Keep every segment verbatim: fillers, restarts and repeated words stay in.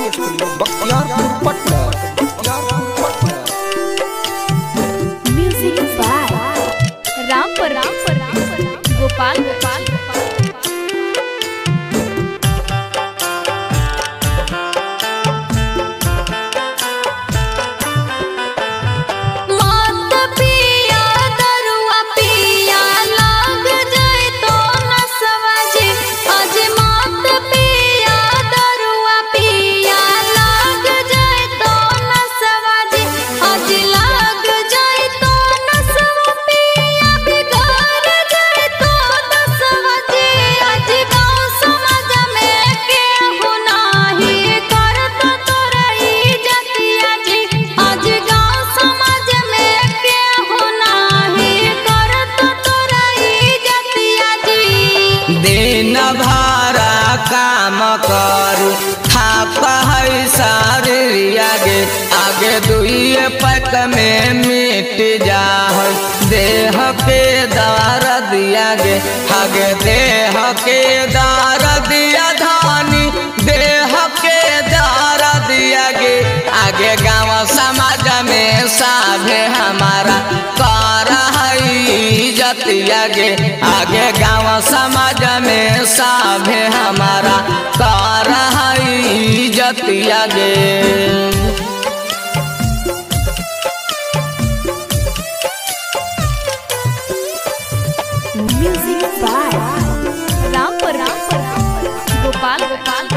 Recording studio Bakhtiyarpur Patna Bakhtiyarpur Patna. Music by Rampur Rampur Gopal Gopal दिन भारा काम करू थाप है शरीरिया गे आगे दुइये पक में मिट जा देह के दार दिया गे आगे देह के दार दिया धानी देह के दार दिया गे आगे गाँव समाज में साभे हमारा कर जतिया गे आगे गाँव समाज में साभे हमारा कर जतिया गे। म्यूजिक बाय रामपुर रामपुर गोपाल गोपाल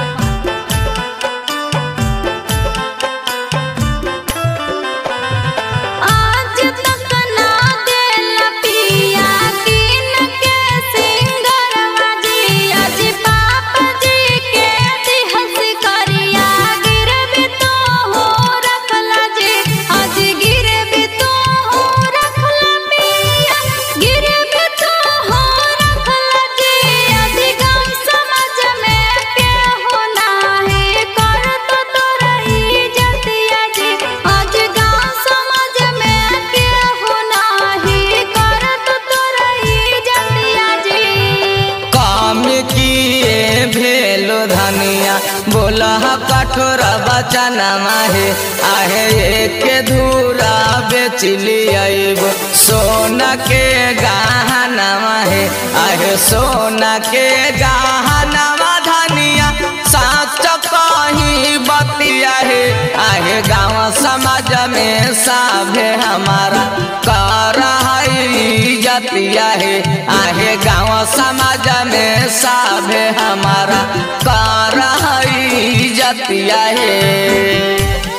धनिया बोला कठोर बचन माहे आहे एक धूरा बेचली आइब सोना के गहना माहे आहे सोना के गहना धनिया साच कहीं बतिया है आहे गाँव समाज में साभे हमारा कर जतिया है आहे गाँव समाज में साभे हमारा कर जतिया है।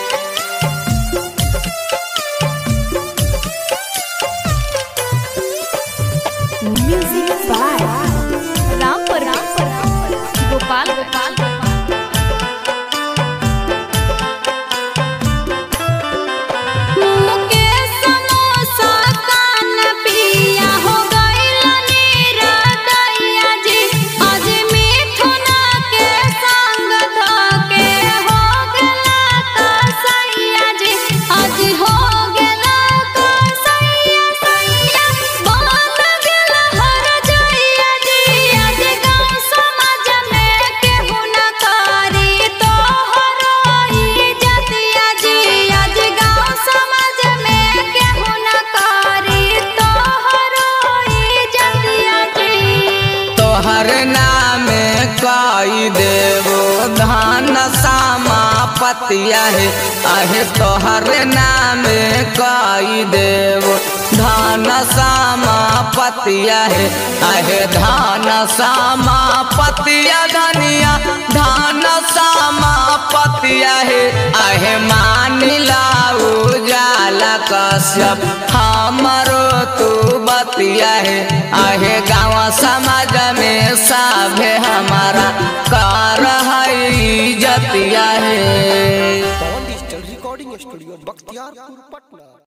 म्यूजिक बाय रामपुर रामपुर गोपाल गोपाल कई देवो धान सामा पतिया है आहे तोहर नाम कई देवो धान सामा पतिया है आहे धान सामा पतिया धनिया धान सामा पतिया है आहे मान लाऊ जाला कश्यप हमारो तू बतिया है आहे गाँव समाज में साभे हमारा कर जतिया है। Recording studio Bakhtiyarpur Patna.